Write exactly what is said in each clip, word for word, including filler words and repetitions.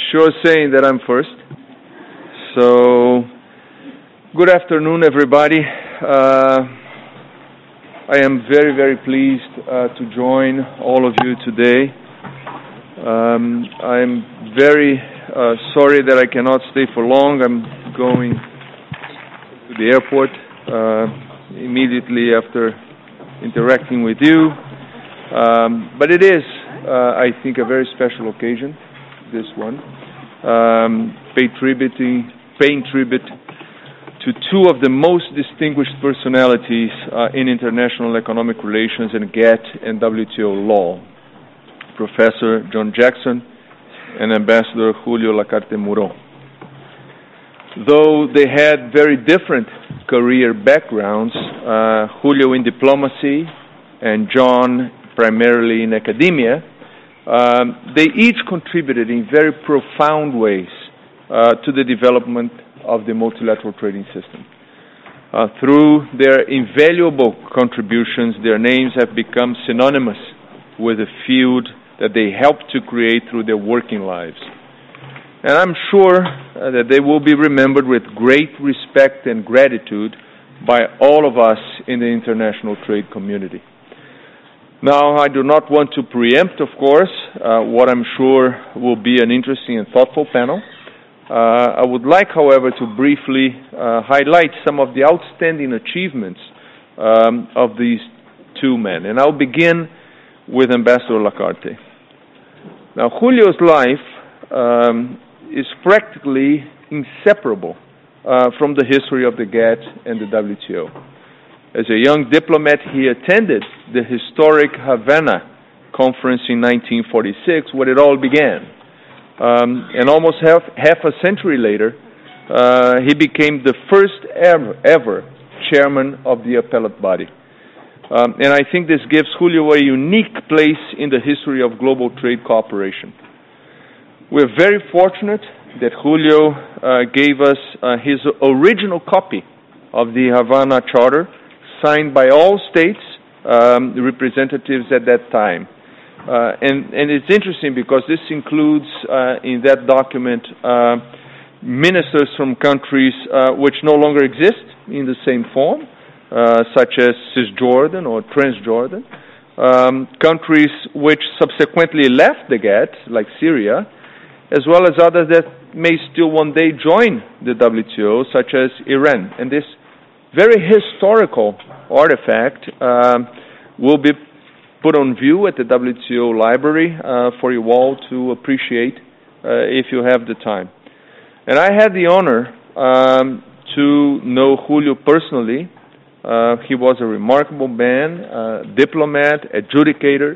sure saying that I'm first. So, good afternoon, everybody. Uh, I am very, very pleased uh, to join all of you today. Um, I'm very uh, sorry that I cannot stay for long. I'm going to the airport uh, immediately after interacting with you. Um, but it is, uh, I think, a very special occasion, this one, um, pay tribute, paying tribute to two of the most distinguished personalities uh, in international economic relations and GATT and W T O law, Professor John Jackson and Ambassador Julio Lacarte Muro. Though they had very different career backgrounds, uh, Julio in diplomacy and John primarily in academia, um, they each contributed in very profound ways uh, to the development of the multilateral trading system. Uh, through their invaluable contributions, their names have become synonymous with the field that they helped to create through their working lives. And I'm sure uh, that they will be remembered with great respect and gratitude by all of us in the international trade community. Now, I do not want to preempt, of course, uh, what I'm sure will be an interesting and thoughtful panel. Uh, I would like, however, to briefly uh, highlight some of the outstanding achievements um, of these two men. And I'll begin with Ambassador Lacarte. Now, Julio's life um, is practically inseparable uh, from the history of the GATT and the W T O. As a young diplomat, he attended the historic Havana Conference in nineteen forty-six, where it all began. Um, and almost half, half a century later, uh, he became the first ever, ever chairman of the appellate body. Um, and I think this gives Julio a unique place in the history of global trade cooperation. We're very fortunate that Julio uh, gave us uh, his original copy of the Havana Charter, signed by all states, um, the representatives at that time. Uh, and, and it's interesting because this includes uh, in that document uh, ministers from countries uh, which no longer exist in the same form, uh, such as Cisjordan or Transjordan, um, countries which subsequently left the GATT, like Syria, as well as others that may still one day join the W T O, such as Iran. And this very historical artifact uh, will be put on view at the W T O library uh, for you all to appreciate uh, if you have the time. And I had the honor um, to know Julio personally. Uh, he was a remarkable man, uh, diplomat, adjudicator.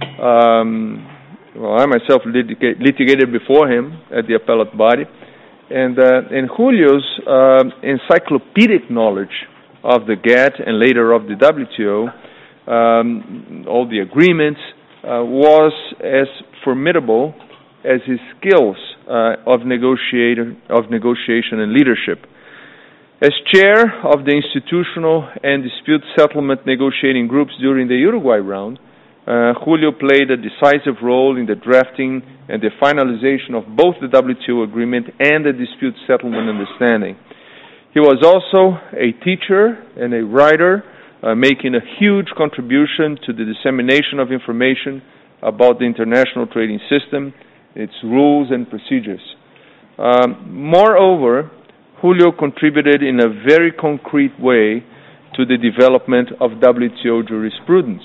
Um, well, I myself litigate, litigated before him at the appellate body. And, uh, and Julio's uh, encyclopedic knowledge of the GATT and later of the W T O, um, all the agreements, uh, was as formidable as his skills uh, of, negotiator, of negotiation and leadership. As chair of the institutional and dispute settlement negotiating groups during the Uruguay round, uh, Julio played a decisive role in the drafting and the finalization of both the W T O agreement and the dispute settlement understanding. He was also a teacher and a writer, uh, making a huge contribution to the dissemination of information about the international trading system, its rules and procedures. Um, moreover, Julio contributed in a very concrete way to the development of W T O jurisprudence.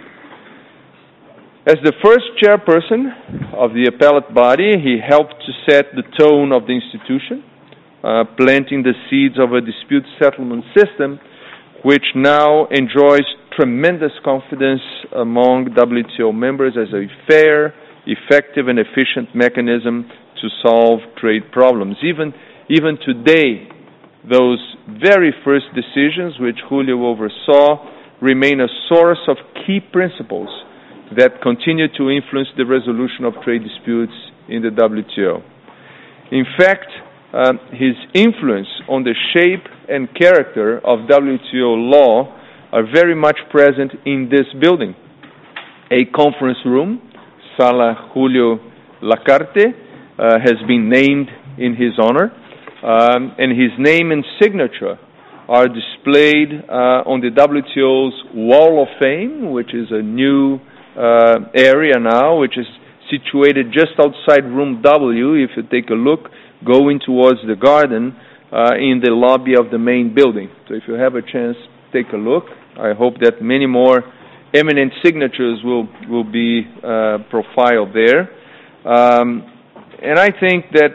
As the first chairperson of the appellate body, he helped to set the tone of the institution, uh, planting the seeds of a dispute settlement system which now enjoys tremendous confidence among W T O members as a fair, effective, and efficient mechanism to solve trade problems. Even, even today, those very first decisions which Julio oversaw remain a source of key principles that continue to influence the resolution of trade disputes in the W T O. In fact, uh, his influence on the shape and character of W T O law are very much present in this building. A conference room, Sala Julio Lacarte, uh, has been named in his honor, um, and his name and signature are displayed uh, on the W T O's Wall of Fame, which is a new uh, area now, which is situated just outside room W. If you take a look, going towards the garden uh, in the lobby of the main building. So if you have a chance, take a look. I hope that many more eminent signatures will, will be uh, profiled there. Um, and I think that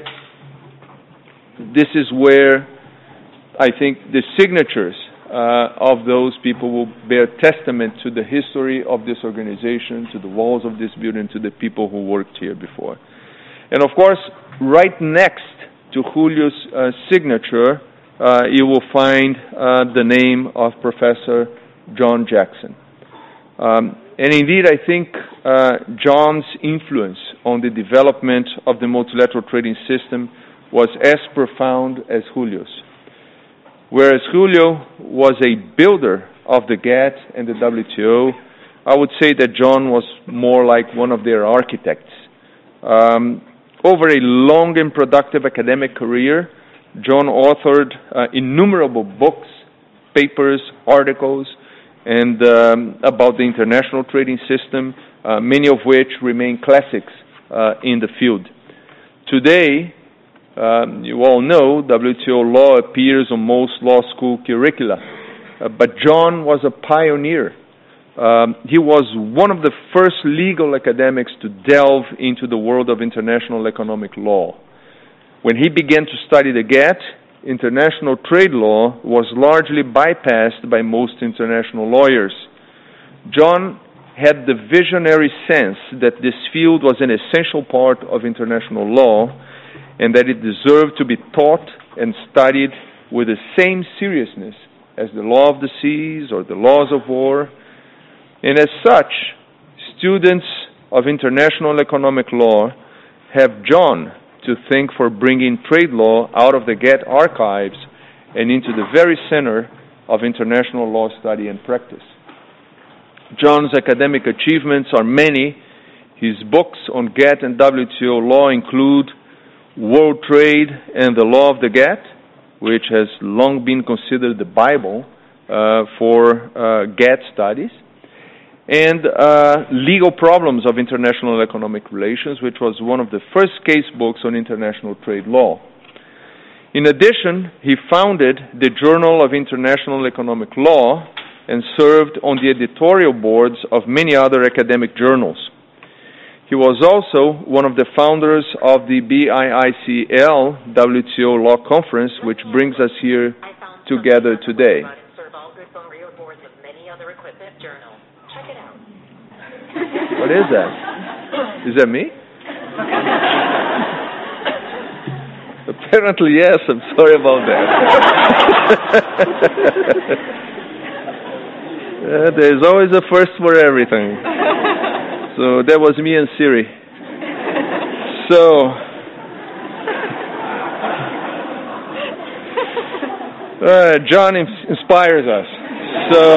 this is where I think the signatures uh, of those people will bear testament to the history of this organization, to the walls of this building, to the people who worked here before. And of course, right next to Julio's uh, signature, uh, you will find uh, the name of Professor John Jackson. Um, and indeed, I think uh, John's influence on the development of the multilateral trading system was as profound as Julio's. Whereas Julio was a builder of the GATT and the W T O, I would say that John was more like one of their architects. Um, over a long and productive academic career, John authored uh, innumerable books, papers, articles, and um, about the international trading system, uh, many of which remain classics uh, in the field. Today, um, you all know W T O law appears on most law school curricula, uh, but John was a pioneer. Um, he was one of the first legal academics to delve into the world of international economic law. When he began to study the GATT, international trade law was largely bypassed by most international lawyers. John had the visionary sense that this field was an essential part of international law and that it deserved to be taught and studied with the same seriousness as the law of the seas or the laws of war. And as such, students of international economic law have John to thank for bringing trade law out of the GATT archives and into the very center of international law study and practice. John's academic achievements are many. His books on GATT and W T O law include World Trade and the Law of the GATT, which has long been considered the Bible uh, for uh, GATT studies, and uh, Legal Problems of International Economic Relations, which was one of the first case books on international trade law. In addition, he founded the Journal of International Economic Law and served on the editorial boards of many other academic journals. He was also one of the founders of the B I I C L W T O Law Conference, which brings us here together today. What is that? Is that me? Apparently, yes. I'm sorry about that. uh, there's always a first for everything. So that was me and Siri. So, uh, John inspires us. So,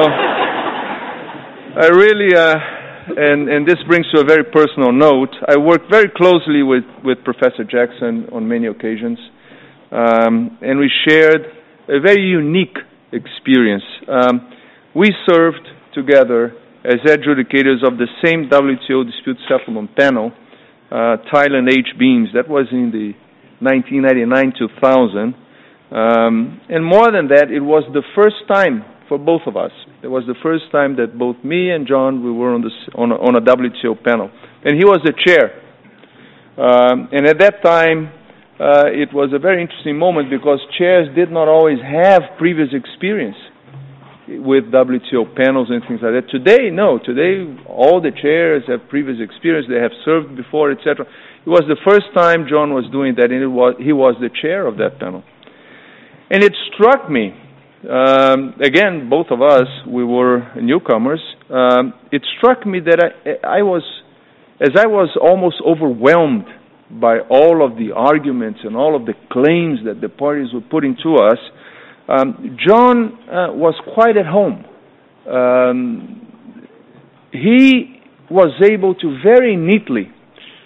I really... Uh, And, and this brings to a very personal note. I worked very closely with, with Professor Jackson on many occasions, um, and we shared a very unique experience. Um, we served together as adjudicators of the same W T O dispute settlement panel, uh, Thailand H. Beams. That was in the nineteen ninety-nine two thousand. Um, and more than that, it was the first time for both of us. It was the first time that both me and John, we were on, the, on, a, on a W T O panel. And he was the chair. Um, and at that time, uh, it was a very interesting moment because chairs did not always have previous experience with W T O panels and things like that. Today, no. Today, all the chairs have previous experience. They have served before, et cetera. It was the first time John was doing that, and it was, he was the chair of that panel. And it struck me, Um, again, both of us, we were newcomers. Um, it struck me that I, I was, as I was almost overwhelmed by all of the arguments and all of the claims that the parties were putting to us, um, John uh, was quite at home. Um, he was able to very neatly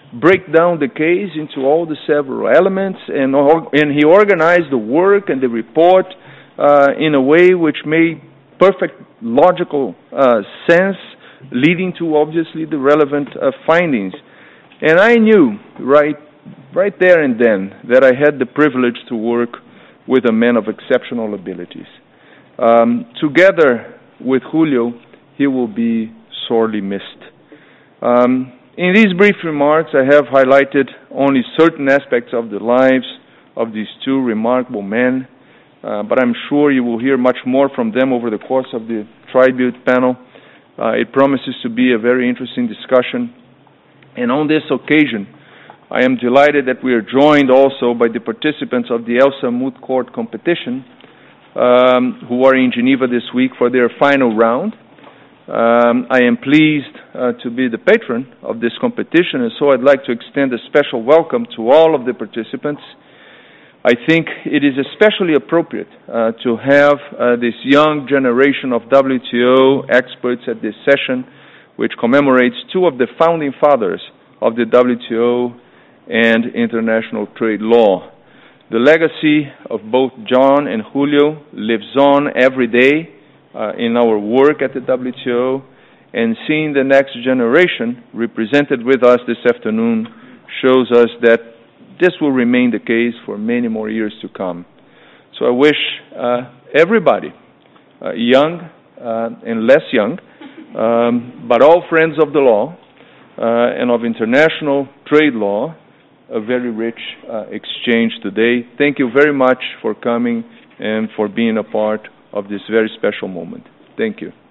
break down the case into all the several elements, and, and he organized the work and the report uh, in a way which made perfect logical uh, sense, leading to obviously the relevant uh, findings. And I knew right, right there and then that I had the privilege to work with a man of exceptional abilities. Um, together with Julio, he will be sorely missed. Um, in these brief remarks, I have highlighted only certain aspects of the lives of these two remarkable men, uh, but I'm sure you will hear much more from them over the course of the tribute panel. Uh, it promises to be a very interesting discussion. And on this occasion, I am delighted that we are joined also by the participants of the ELSA Moot Court competition, um, who are in Geneva this week for their final round. Um, I am pleased uh, to be the patron of this competition, and so I'd like to extend a special welcome to all of the participants. I think it is especially appropriate uh, to have uh, this young generation of W T O experts at this session, which commemorates two of the founding fathers of the W T O and international trade law. The legacy of both John and Julio lives on every day uh, in our work at the W T O, and seeing the next generation represented with us this afternoon shows us that this will remain the case for many more years to come. So I wish uh, everybody, uh, young uh, and less young, um, but all friends of the law uh, and of international trade law, a very rich uh, exchange today. Thank you very much for coming and for being a part of this very special moment. Thank you.